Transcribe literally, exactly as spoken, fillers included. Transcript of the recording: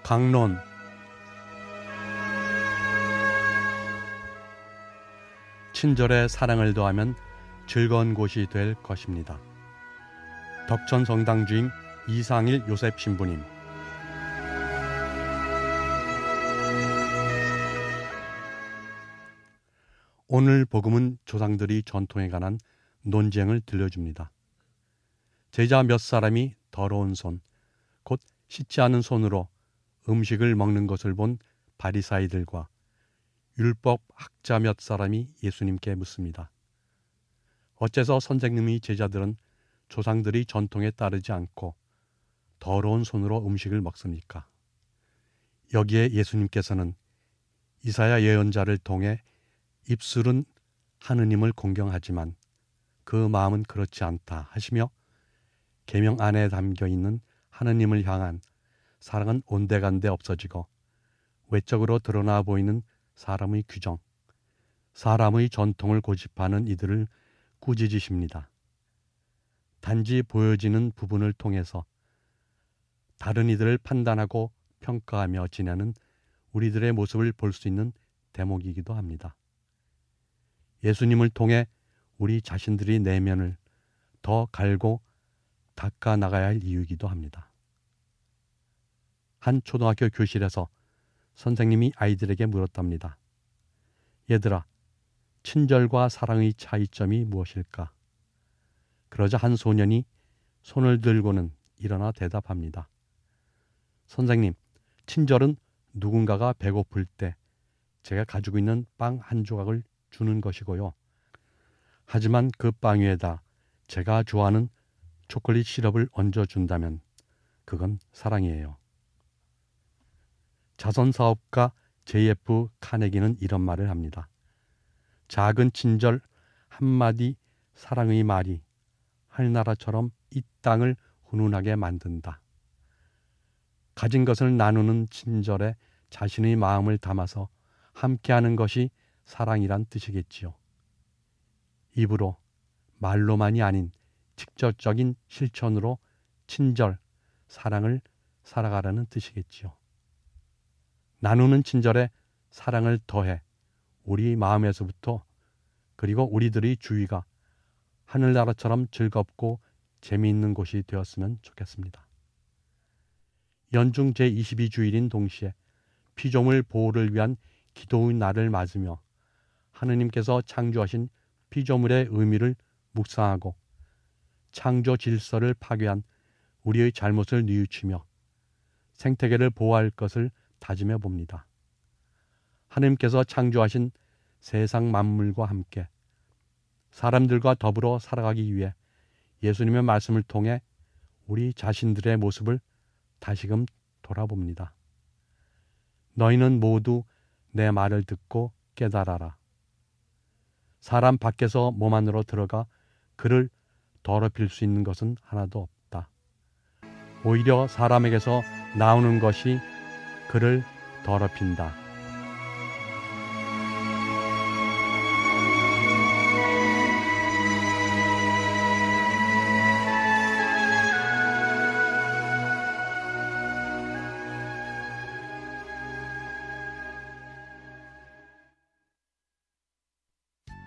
강론. 친절에 사랑을 더하면 즐거운 곳이 될 것입니다. 덕천 성당 주임 이상일 요셉 신부님. 오늘 복음은 조상들이 전통에 관한 논쟁을 들려줍니다. 제자 몇 사람이 더러운 손, 곧 씻지 않은 손으로 음식을 먹는 것을 본 바리사이들과 율법 학자 몇 사람이 예수님께 묻습니다. 어째서 선생님의 제자들은 조상들이 전통에 따르지 않고 더러운 손으로 음식을 먹습니까? 여기에 예수님께서는 이사야 예언자를 통해 입술은 하느님을 공경하지만 그 마음은 그렇지 않다 하시며 계명 안에 담겨 있는 하느님을 향한 사랑은 온데간데 없어지고 외적으로 드러나 보이는 사람의 규정, 사람의 전통을 고집하는 이들을 꾸짖으십니다. 단지 보여지는 부분을 통해서 다른 이들을 판단하고 평가하며 지내는 우리들의 모습을 볼 수 있는 대목이기도 합니다. 예수님을 통해 우리 자신들의 내면을 더 갈고 닦아 나가야 할 이유이기도 합니다. 한 초등학교 교실에서 선생님이 아이들에게 물었답니다. 얘들아, 친절과 사랑의 차이점이 무엇일까? 그러자 한 소년이 손을 들고는 일어나 대답합니다. 선생님, 친절은 누군가가 배고플 때 제가 가지고 있는 빵 한 조각을 주는 것이고요. 하지만 그 빵 위에다 제가 좋아하는 초콜릿 시럽을 얹어준다면 그건 사랑이에요. 자선사업가 제이에프 카네기는 이런 말을 합니다. 작은 친절 한마디 사랑의 말이 하늘나라처럼 이 땅을 훈훈하게 만든다. 가진 것을 나누는 친절에 자신의 마음을 담아서 함께하는 것이 사랑이란 뜻이겠지요. 입으로, 말로만이 아닌 직접적인 실천으로 친절, 사랑을 살아가라는 뜻이겠지요. 나누는 친절에 사랑을 더해 우리 마음에서부터 그리고 우리들의 주위가 하늘나라처럼 즐겁고 재미있는 곳이 되었으면 좋겠습니다. 연중 제이십이 주일인 동시에 피조물 보호를 위한 기도의 날을 맞으며 하느님께서 창조하신 피조물의 의미를 묵상하고 창조 질서를 파괴한 우리의 잘못을 뉘우치며 생태계를 보호할 것을 다짐해 봅니다. 하느님께서 창조하신 세상 만물과 함께 사람들과 더불어 살아가기 위해 예수님의 말씀을 통해 우리 자신들의 모습을 다시금 돌아봅니다. 너희는 모두 내 말을 듣고 깨달아라. 사람 밖에서 몸 안으로 들어가 그를 더럽힐 수 있는 것은 하나도 없다. 오히려 사람에게서 나오는 것이 그를 더럽힌다.